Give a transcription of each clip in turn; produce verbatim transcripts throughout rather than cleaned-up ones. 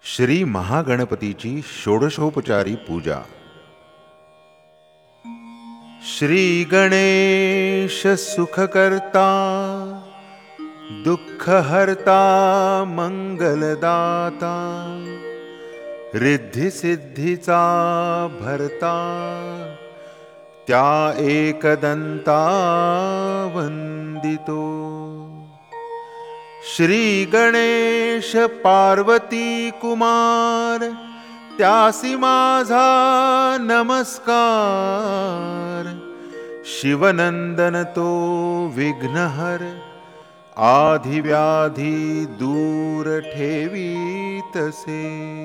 श्री महागणपतीची षोडशोपचारी पूजा. श्री गणेश सुखकर्ता दुःखहर्ता मंगलदाता रिद्धी सिद्धीचा भरता त्या एकदंता वंदितो. श्री गणेश पार्वती कुमार त्यासी माझा नमस्कार. शिवनंदन तो विघ्नहर आधिव्याधी दूर ठेवीतसे.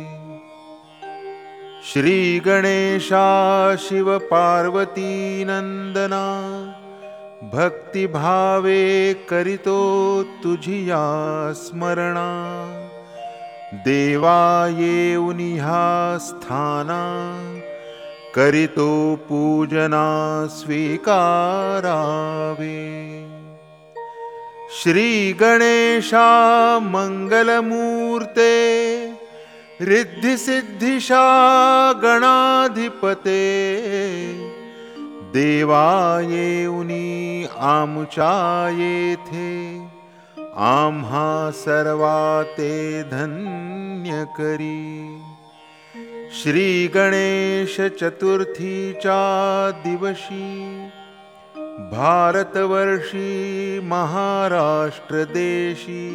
श्री गणेशा शिव पार्वती नंदना भक्तिभावे करितो तुझिया स्मरणा. देवा येऊन ह्या स्थाना करितो पूजना स्वीकारावे. श्री गणेशा मंगलमूर्ते रिद्धी सिद्धिशा गणाधिपते. देवा येऊनी आमुचा येथे आम्हा सर्वा ते धन्य करी. श्री गणेश चतुर्थीच्या दिवशी भारतवर्षी महाराष्ट्र देशी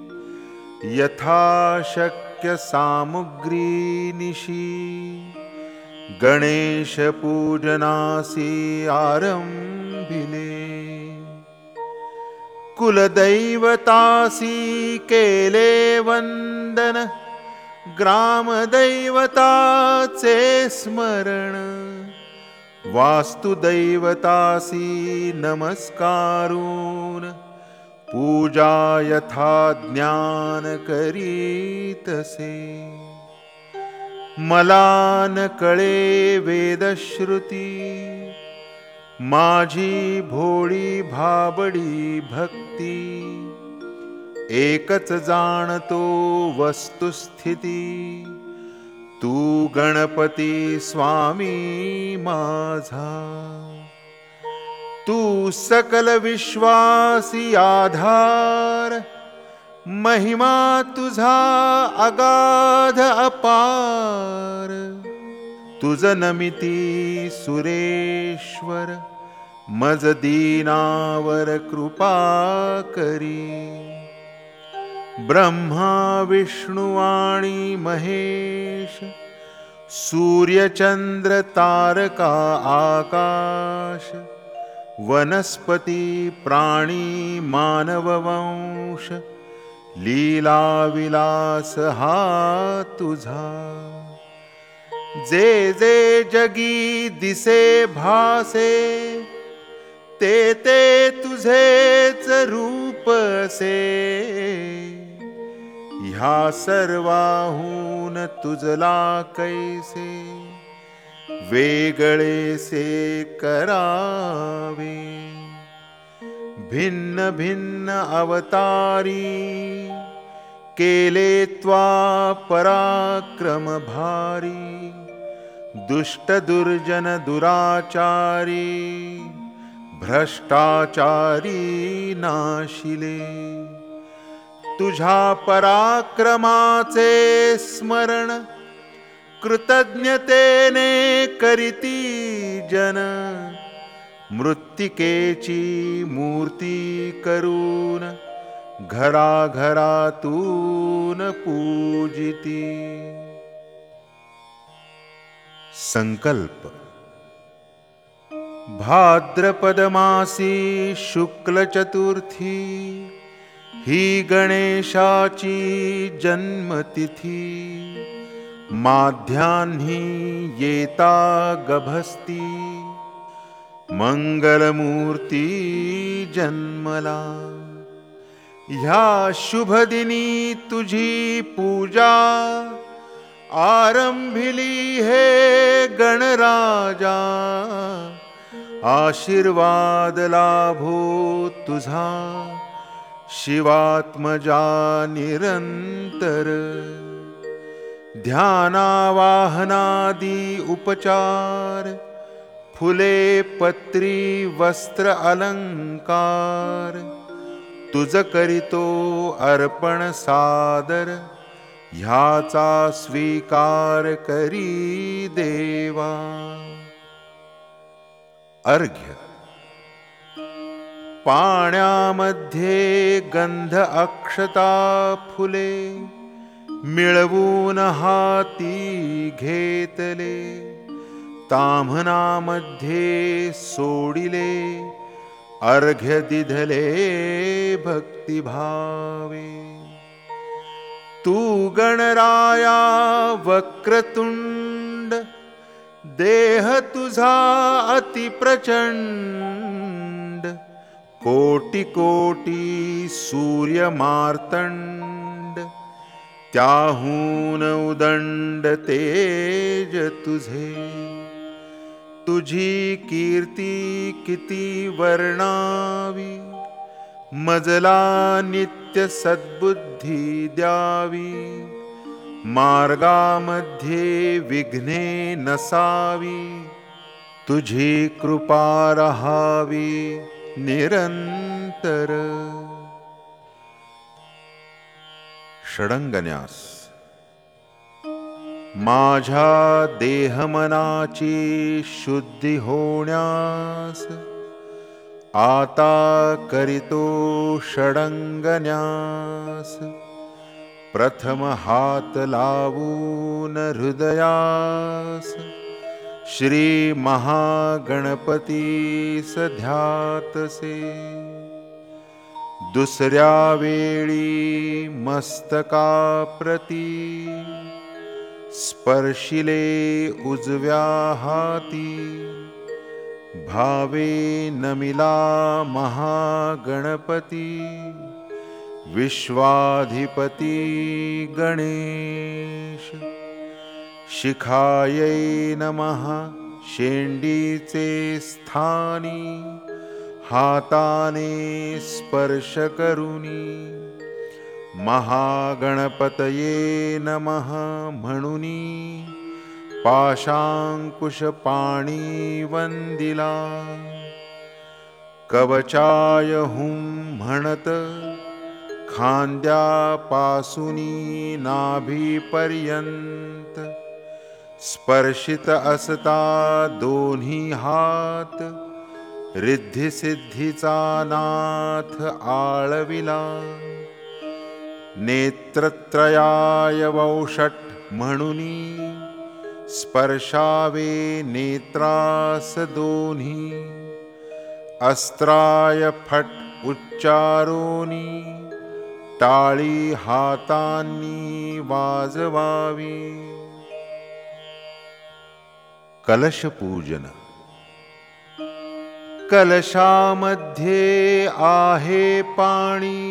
यथाशक्य सामुग्री निशी गणेश पूजनासी आरंभिले. कुलदैवतासी केले वंदन ग्रामदैवताचे स्मरण. वास्तुदैवतासी नमस्कारून पूजा यथा ज्ञान करीतसे. मला न कळे वेदश्रुती माझी भोळी भाबडी भक्ती. एकच जाणतो वस्तुस्थिती तू गणपती स्वामी माझा. तू सकल विश्वासी आधार महिमा तुझा अगाध अपार. तुझ नमिती सुरेश्वर मज दीनावर कृपा करी. ब्रह्मा विष्णू आणि महेश सूर्यचंद्र तारका आकाश वनस्पती प्राणी मानववंश लीला विलास हा तुझा. जे जे जगी दिसे भासे ते ते तुझेच रूप असे. ह्या सर्वाहून तुझला कैसे वेगळेसे करावे. भिन्न भिन्न अवतारी केले त्वा पराक्रम भारी. दुष्ट दुर्जन दुराचारी भ्रष्टाचारी नाशिले. तुझ्या पराक्रमाचे स्मरण कृतज्ञतेने करीती जन. मृत्तिकेची मूर्ती करून घराघरातून पूजिती. संकल्प. भाद्रपद मासी शुक्ल चतुर्थी ही गणेशाची जन्मतिथी. माध्यान्ही येता गभस्ती मंगलमूर्ती जन्मला. ह्या शुभदिनी तुझी पूजा आरंभिली हे गणराजा. आशीर्वाद लाभो तुझा शिवात्मजा निरंतर ध्यानावाहनादी उपचार, फुले पत्री वस्त्र अलंकार, तुझ करीतो अर्पण सादर, ह्याचा स्वीकार करी देवा. अर्घ्य. पाण्यामध्ये गंध अक्षता फुले, मिळवून हाती घेतले, ताम्हनामध्ये सोडिले, अर्घ्य दिधले भक्तिभावे. तू गणराया वक्रतुंड, देह तुझा अति प्रचंड, कोटी कोटी सूर्य मार्तंड, त्याहून उदंड तेज तुझे. तुझी कीर्ती किती वर्णावी, मजला नित्य सद्बुद्धी द्यावी, मार्गामध्ये विघ्ने नसावी, तुझी कृपा रहावी निरंतर. षडंगन्यास. माझ्या देहमनाची शुद्धी होण्यास, आता करितो षडंगन्यास. प्रथम हात लावून हृदयास, श्री महागणपतीस ध्यातसे. दुसऱ्या वेळी मस्तकाप्रती, स्पर्शिले उजव्या हाती, भावे नमिला महागणपती, विश्वाधिपती गणेश. शिखायै नमः शेंडीचे स्थानी, हाताने स्पर्श करुनी, महागणपतये नमः म्हणुनी, पाशांकुश पाणी वंदिला. कवचाय हुं म्हणत, खांद्यापासूनी नाभीपर्यंत, स्पर्शित असता दोन्ही हात, रिद्धिसिद्धीचा नाथ आळविला. नेत्रत्रयाय वौषट म्हणुनी, स्पर्शावे नेत्रास दोन्ही, अस्त्राय फट उच्चारोनी, टाळी हातांनी वाजवावी. कलशपूजन. कलशामध्ये आहे पाणी,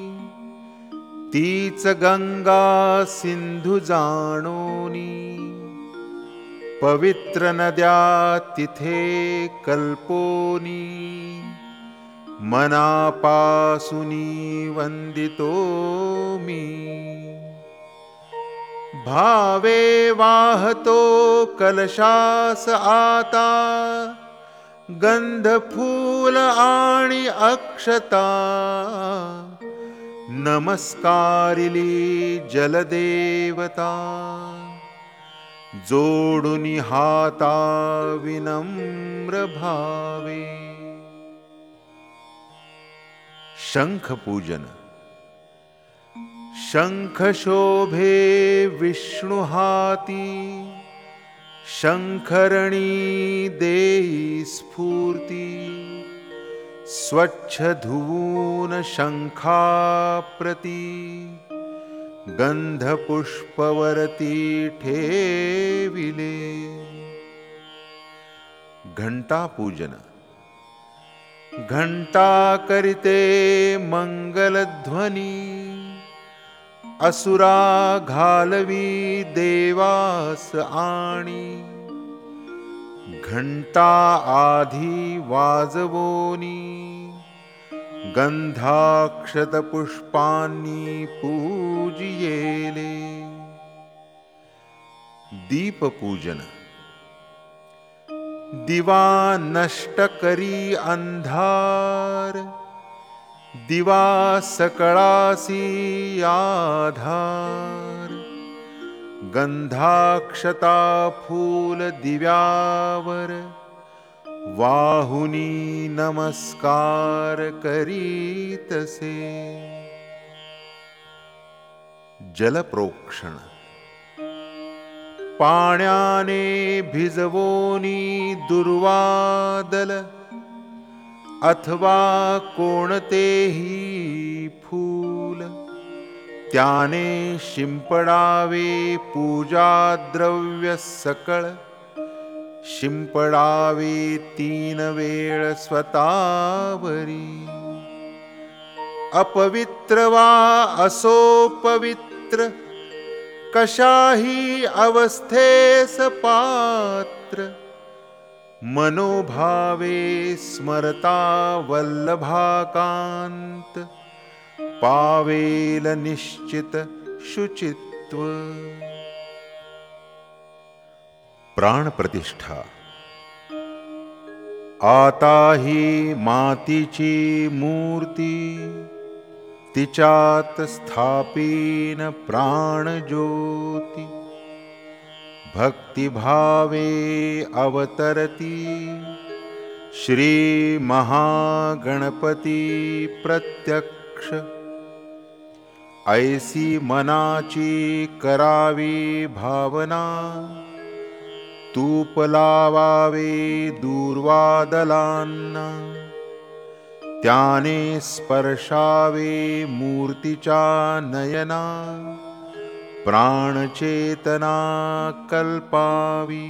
तीच गंगा सिंधू जाणोनी, पवित्र नद्या तिथे कल्पोनी, मनापासूनी वंदितो मी. भावे वाहतो कलशास आता, गंध फूल आणि अक्षता, नमस्कारिली जलदेवता, जोडुनी हाता विनम्र भावे. शंखपूजन. शंख शोभे विष्णु हाती, शंखरणी देई स्फूर्ती, स्वच्छ धुवून शंखाप्रती, गंध पुष्पवरती ठेविले. घंटापूजन. घंटा करिते मंगलध्वनी, असुरा घालवी देवास आणि, घंटा आधी वाजवोनी, गंधाक्षत पुष्पांनी पूजियेले. दीपपूजन. दिवा नष्ट करी अंधार, दिवा सकळासी आधार. गंधाक्षता फूल दिव्यावर, वाहुनी नमस्कार करीतसे. जलप्रोक्षण. पाण्याने भिजवोनी दुर्वादल, अथवा कोणतेही फूल. त्याने शिंपडावे पूजा द्रव्य सकळ, शिंपडावे तीन वेळ स्वतावरी. अपवित्र वा असो पवित्र, कशाही अवस्थेस पात्र. मनोभावे स्मरता वल्लभाकांत, पावेल निश्चित शुचित्व. प्राणप्रतिष्ठा. आता ही मातीची मूर्ती, तिच्यात स्थापीन प्राणज्योती. भक्तिभावे अवतरती, श्री महागणपती प्रत्यक्ष. ऐसी मनाची करावी भावना, तूप लावावे दूर्वादलांना. त्याने स्पर्शावे मूर्तीच्या नयना, प्राणचेतना कल्पावी.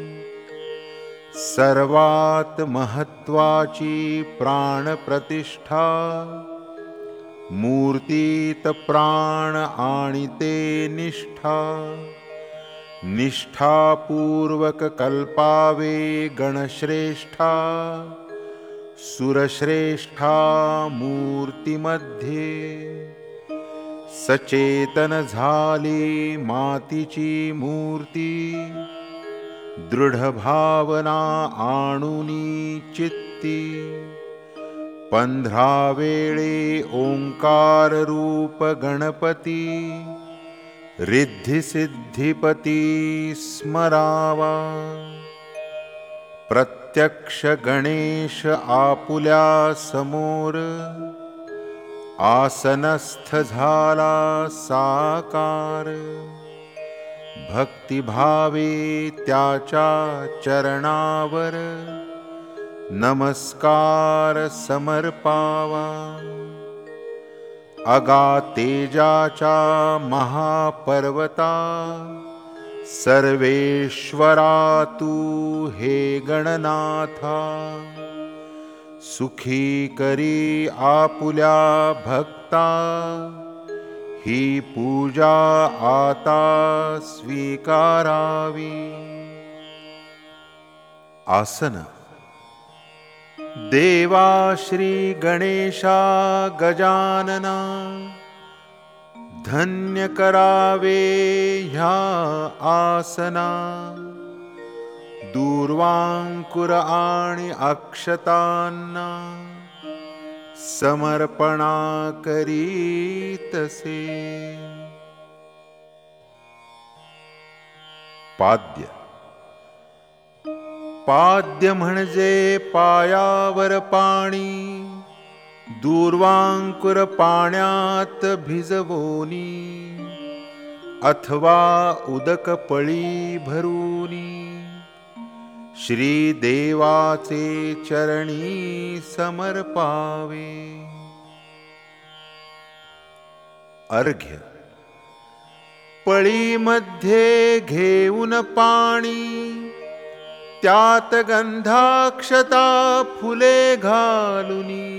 सर्वात महत्वाची प्राणप्रतिष्ठा, मूर्तीत प्राण आणिते निष्ठा. निष्ठापूर्वक कल्पावे गणश्रेष्ठा, सुरश्रेष्ठा मूर्तीमध्ये. सचेतन झाली मातीची मूर्ती, दृढ भावना आणूनी चित्ती. पंधरा वेळे ओंकार रूप गणपती, रिद्धी सिद्धिपती स्मरावा. प्रत्यक्ष गणेश आपुल्या समोर, आसनस्थ झाला साकार. भक्तिभावे त्याच्या चरणावर, नमस्कार समर्पावा. अगातेजाचा महापर्वता, सर्वेश्वरा तू हे गणनाथा. सुखी करी आपुल्या भक्ता, ही पूजा आता स्वीकारावी. आसन. देवा श्री गणेशा गजानना, धन्य करावे ह्या आसना. दूर्वांकुर आणि अक्षतांना, समर्पणा करीतसे. पाद्य. पाद्य म्हणजे पायावर पाणी, दूर्वांकुर पाण्यात भिजवोनी. अथवा उदक पळी भरूनी, श्री देवाचे चरणी समर्पावे. अर्घ्य. पळीमध्ये घेऊन पाणी, त्यात गंधाक्षता फुले घालुनी.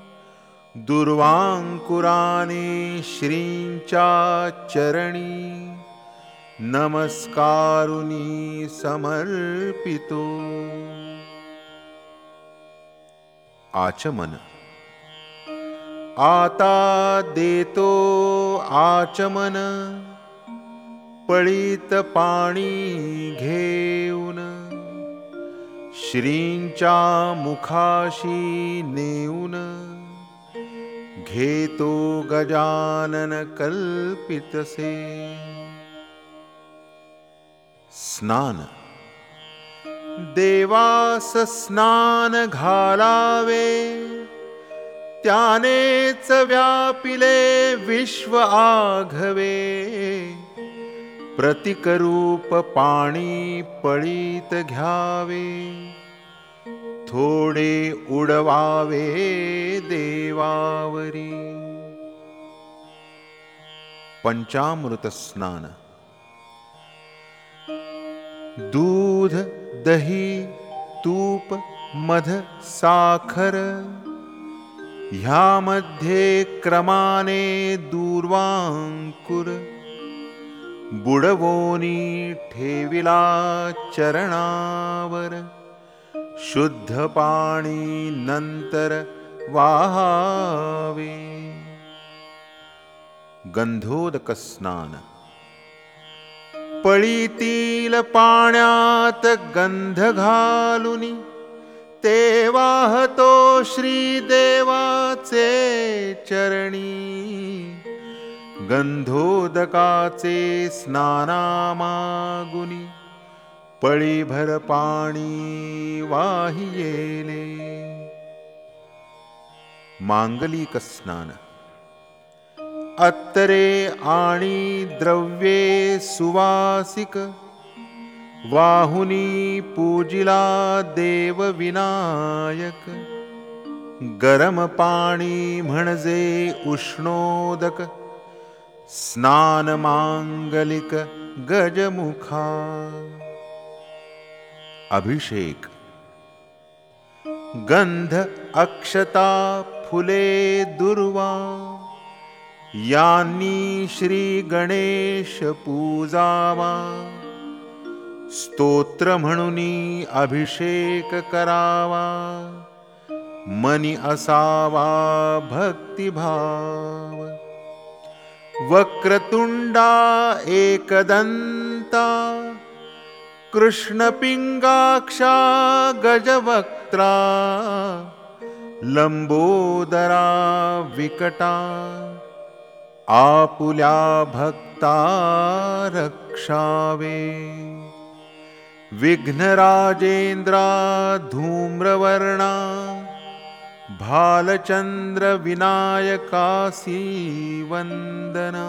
दुर्वांकुराने श्रींच्या चरणी, नमस्कारुनी समर्पितो. आचमन. आता देतो आचमन, पळीत पाणी घेऊन श्रींच्या मुखाशी नेऊन घेतो गजानन कल्पितसे स्नान देवास स्नान घालावे त्यानेच व्यापिले विश्व आघवे प्रतिकरूप पाणी पळीत घ्यावे थोडे उडवावे देवावरी पंचामृत स्नान दूध दही तूप मध साखर ह्यामध्ये क्रमाने दूर्वांकुर बुडवोनी ठेविला चरणावर शुद्ध पाणी नंतर वाहावे गंधोदक स्नान पळीतील पाण्यात गंध घालुनी ते वाहतो श्रीदेवाचे चरणी गंधोदकाचे स्नानामागुनी पळीभर पाणी वाहियेले मांगलिक स्नान अत्तरे आणि द्रव्ये सुवासिक वाहुनी पूजिला देव विनायक गरम पाणी म्हणजे उष्णोदक स्नान मांगलिक गजमुखा अभिषेक गंध अक्षता फुले दुर्वा यांनी श्री गणेश पूजावा स्तोत्र म्हणूनी अभिषेक करावा मनी असावा भक्तिभाव वक्रतुंडा एकदंता कृष्णपिंगाक्षा गजवक्त्रा लंबोदरा विकटा आपुल्या भक्ता रक्षावे विघ्नराजेंद्रा धूम्रवर्णा भालचंद्र विनायकासी वंदना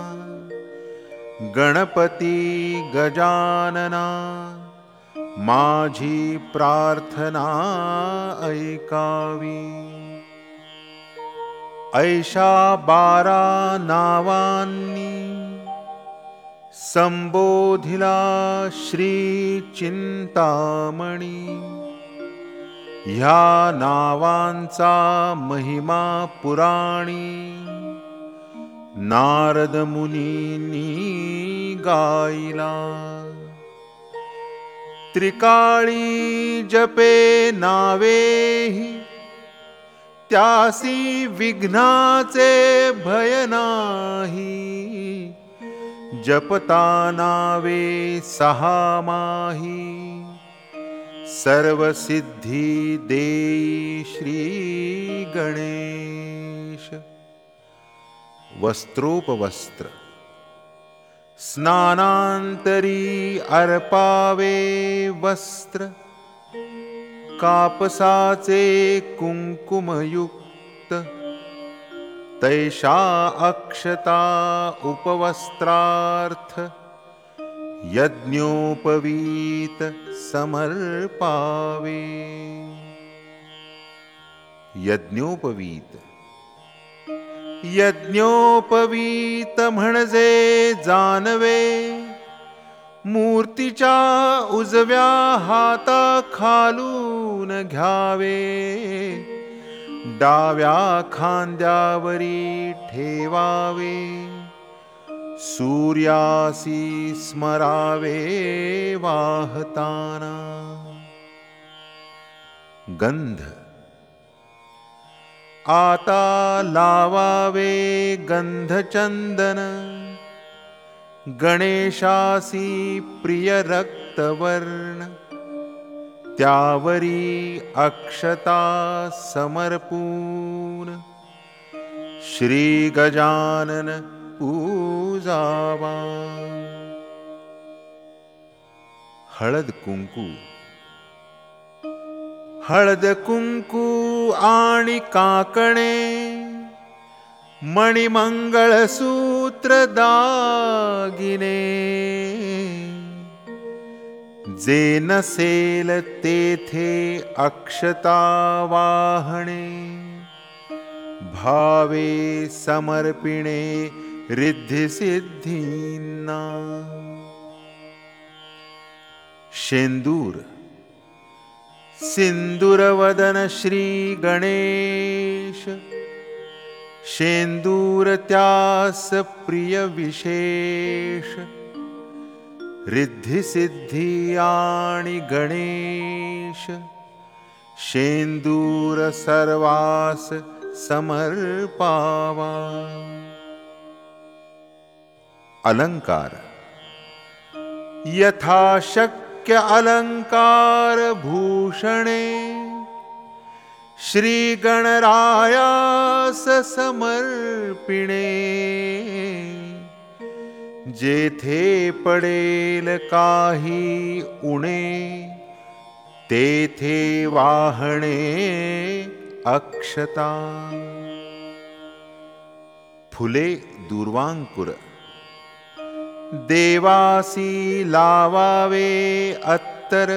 गणपती गजानना माझी प्रार्थना ऐकावी ऐशा बारा नावांनी संबोधिला श्री चिंतामणी ह्या नावांचा महिमा पुराणी नारद मुनींनी गायला त्रिकाळी जपे नावेही त्यासी विघ्नाचे भय नाही जपता नावे सहा माही सर्व सिद्धी देई श्री गणेश वस्त्रोपवस्त्र स्नानांतरी अर्पावे वस्त्र कापसाचे कुंकुमयुक्त तैषा अक्षता उपवस्त्रार्थ यज्ञोपवीत समर्पावे यज्ञोपवीत यज्ञोपवीत म्हणजे जानवे मूर्तीच्या उजव्या हाता खालून घ्यावे डाव्या खांद्यावरी ठेवावे सूर्यासी स्मरावे वाहताना गंध आता लावावे गंधचंदन गणेशासी प्रिय रक्तवर्ण, त्यावरी अक्षता समर्पून श्री गजानन पूजावा. हळद कुंकू. हळद कुंकू आणि काकणे, मणिमंगळसूत्र दागिने, जे नसेल तेथे अक्षता वाहणे, भावे समर्पिणे रिद्धी सिद्धींना. शेंदूर. सिंदूरवदन श्री गणेश, शेंदूर त्यास प्रिय विशेष, रिद्धी सिद्धी आणि गणेश, शेंदूर सर्वास समर्पावा. अलंकार. यथाशक्य अलंकार भूषणे, श्री गणरायास समर्पिणे, जेथे पडेल काही उणे, तेथे वाहणे अक्षता. फुले दूर्वांकुर. देवासी लावावे अत्तर,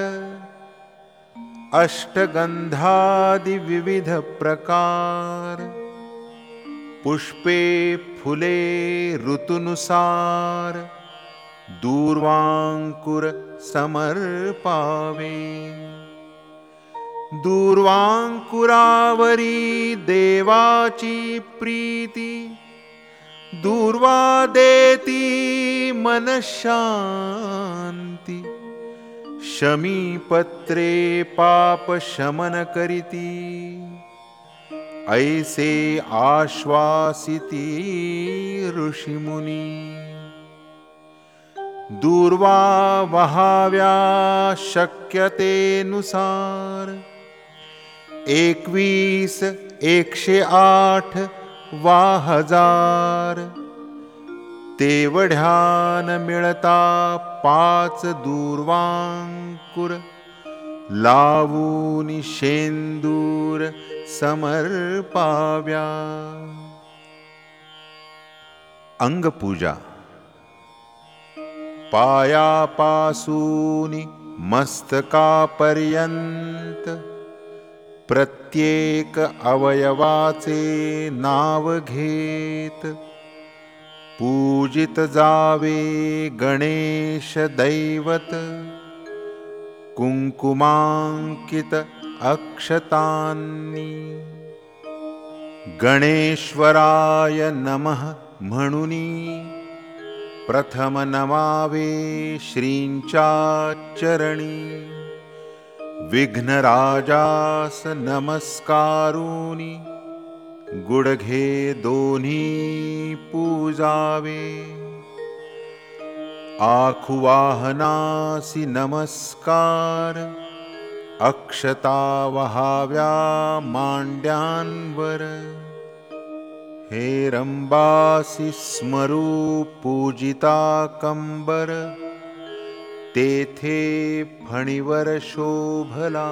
अष्टगंधादि विविध प्रकार, पुष्पे फुले ऋतुनुसार, दूर्वांकुर समर्पावे. दूर्वांकुरावरी देवाची प्रीती, दूर्वा देती मन शांती, शमीपत्रे पाप शमन करिती, ऐसे आश्वासिती ऋषिमुनी. दूर्वा वहाव्या शक्यतेनुसार, एकवीस एकशे आठ वा हजार, तेवढ्यान मिळता पाच दूर्वांकुर, लावून शेंदूर समर्पाव्या. अंगपूजा. पायापासून मस्तकापर्यंत, प्रत्येक अवयवाचे नाव घेत, पूजित जावे गणेश दैवत, कुंकुमांकित अक्षतांनी. गणेश्वराय नमः म्हणुनी प्रथम नमावे श्रींच्या चरणी, विघ्नराजास नमस्कारुनी गुडघे दोन्ही पूजावे. आखुवाहनासी नमस्कार, अक्षता वहाव्या मांड्यांवर, हे रंबासी स्मरू पूजिता कंबर, तेथे फणीवर शोभला.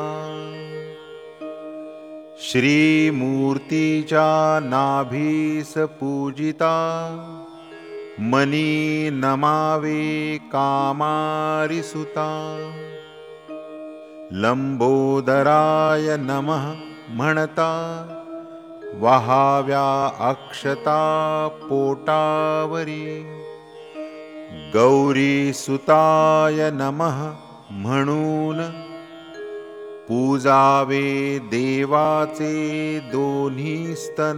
श्रीमूर्तीच्या नाभीस पूजिता, मनी नमावे कामारिसुता. लंबोदराय नमः म्हणता, वहाव्या अक्षता पोटावरी. गौरीसुताय नमः म्हणून पूजावे देवाचे दोन्ही स्तन.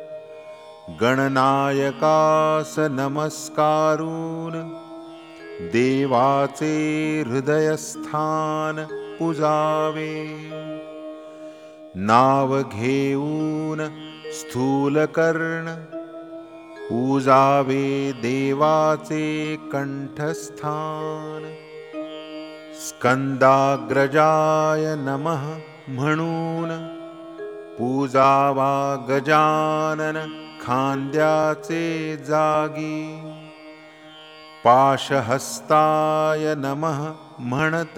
गणनायकास नमस्कारून देवाचे हृदयस्थान पूजावे. नाव घेऊन स्थूलकर्ण, पूजावे देवाचे कंठस्थान. स्कंदाग्रजाय नमः म्हणून पूजावा गजानन खांद्याचे जागी. पाशहस्ताय नमः म्हणत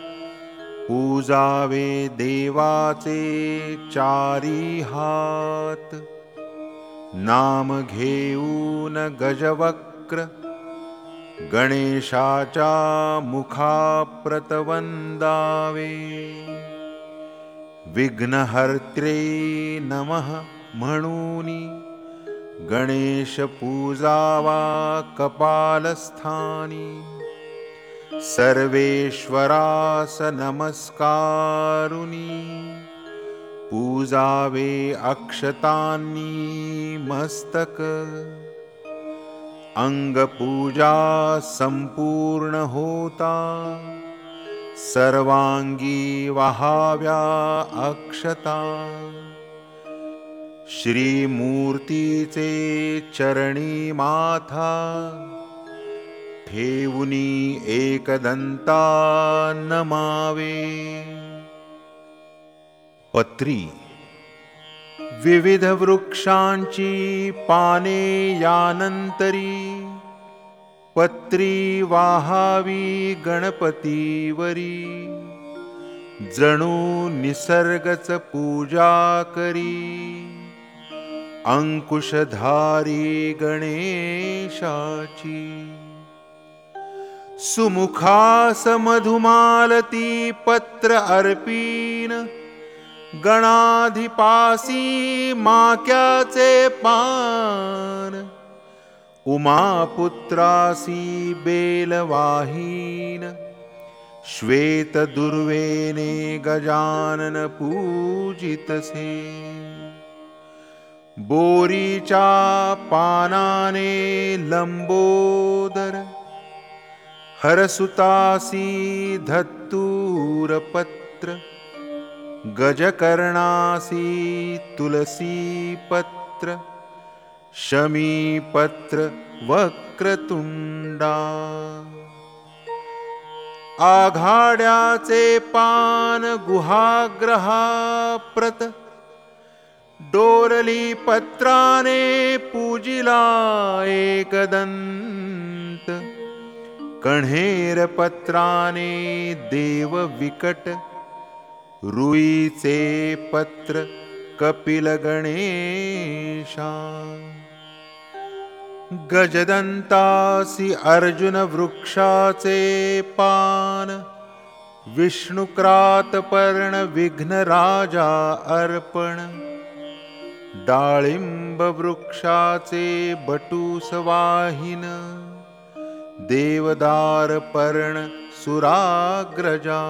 पूजावे देवाचे चारी हात. नाम घेऊन गजवक्र गणेशाच्या मुखाप्रत वंदावे. विघ्नहर्त्रे नमः म्हणूनी गणेश पूजावा कपालस्थानी. सर्वेश्वरास नमस्कारुनी पूजावे अक्षतांनी मस्तक. अंगपूजा संपूर्ण होता सर्वांगी वहाव्या अक्षता. श्रीमूर्तीचे चरणी माथा ठेवुनी एकदंता नमावे. पत्री विविध वृक्षांची पाने यानंतरी पत्री वाहावी गणपतीवरी. जणू निसर्गच पूजा करी अंकुशधारी गणेशाची. सुमुखास मधुमालती पत्र अर्पीन गणाधिपासी माक्याचे पान. उमापुत्रासी बेलवाहीन श्वेत दुर्वेने गजानन पूजितसे. बोरीच्या पानाने लंबोदर हरसुतासी धत्तूरपत्र. गजकर्णासी तुलसी पत्र शमीपत्र वक्रतुंडा. आघाड्याचे पान गुहाग्रहाप्रत डोरली पत्राने पूजिला एकदंत. कण्हेर पत्राने देव विकट रुईचे पत्र कपिल गणेशा. गजदंतासी अर्जुन वृक्षाचे पान विष्णुक्रातपर्ण विघ्नराजा अर्पण. डाळिंब वृक्षाचे बटुसवाहिन देवदार पर्ण सुराग्रजा.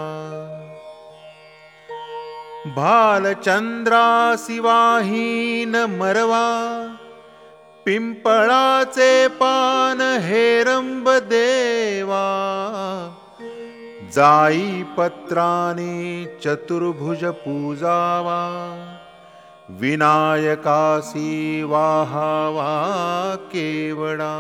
भालचंद्रासी वाहीन मरवा पिंपळाचे पान हेरंब देवा. जाई पत्राने चतुर्भुज पूजावा विनायकासी वाहावा केवडा.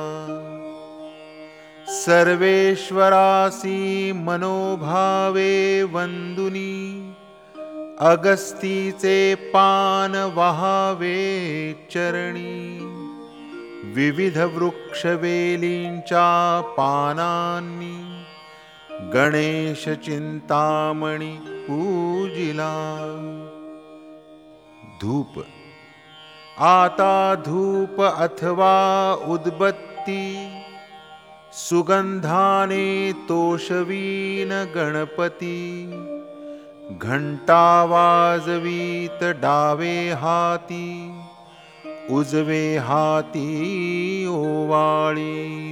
सर्वेश्वरासी मनोभावे वंदुनी अगस्तीचे पान वहावे चरणी. विविध वृक्षवेलींच्या पानांनी गणेश चिंतामणी पूजिला. धूप आता धूप अथवा उदबत्ती सुगंधाने तोषवीन गणपती. घंटा वाजवीत डावे हाती उजवे हाती ओवाळी.